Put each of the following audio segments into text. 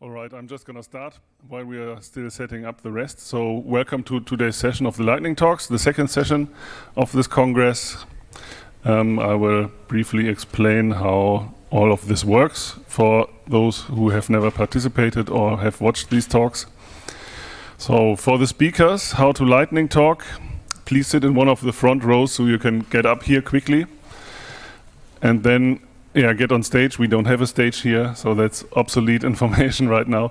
All right, I'm just going to start while we are still setting up the rest. So welcome to today's session of the Lightning Talks, the second session of this Congress. I will briefly explain how all of this works for those who have never participated or have watched these talks. So for the speakers, how to Lightning Talk, please sit in one of the front rows so you can get up here quickly. And then get on stage. We don't have a stage here, so that's obsolete information right now.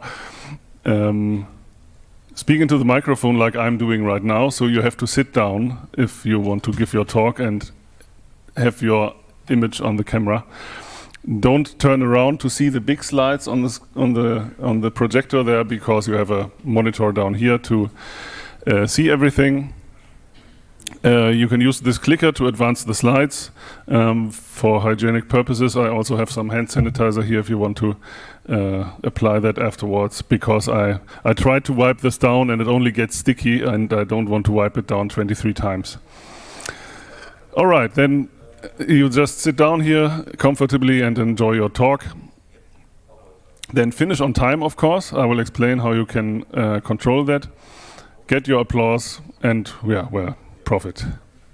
Speak into the microphone like I'm doing right now, so you have to sit down if you want to give your talk and have your image on the camera. Don't turn around to see the big slides on the projector there, because you have a monitor down here to see everything. You can use this clicker to advance the slides. For hygienic purposes, I also have some hand sanitizer here if you want to apply that afterwards, because I tried to wipe this down and it only gets sticky and I don't want to wipe it down 23 times. All right, then you just sit down here comfortably and enjoy your talk. Then finish on time, of course. I will explain how you can control that. Get your applause and profit.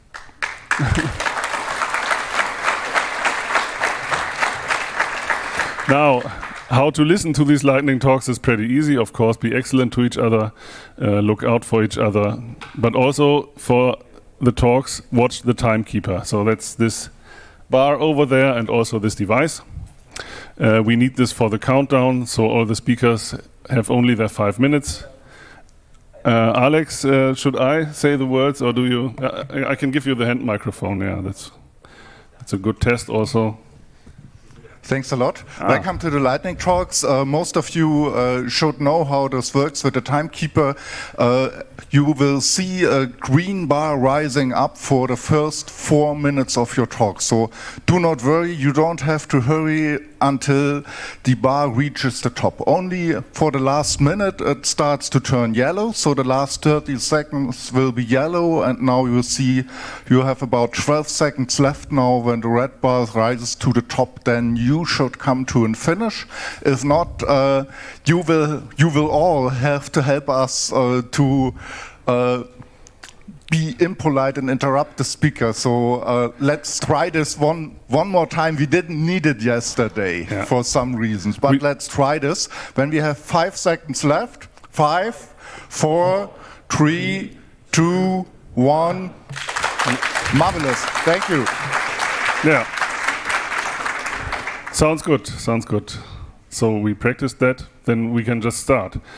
Now, how to listen to these lightning talks is pretty easy. Of course, be excellent to each other, look out for each other, but also for the talks, watch the timekeeper. So that's this bar over there and also this device. We need this for the countdown, so all the speakers have only their 5 minutes. Alex, should I say the words or do you? I can give you the hand microphone. Yeah, that's a good test also. Thanks a lot. Welcome to the Lightning Talks. Most of you should know how this works with the timekeeper. You will see a green bar rising up for the first 4 minutes of your talk. So do not worry, you don't have to hurry until the bar reaches the top. Only for the last minute it starts to turn yellow. So the last 30 seconds will be yellow, and now you see you have about 12 seconds left now. When the red bar rises to the top, then you should come to a finish. If not, you will all have to help us to be impolite and interrupt the speaker. So let's try this one more time. We didn't need it yesterday for some reasons, but let's try this. When we have 5 seconds left, 5, 4, 3, 2, 1. Marvelous. Thank you. Yeah. Sounds good. So we practiced that, then we can just start.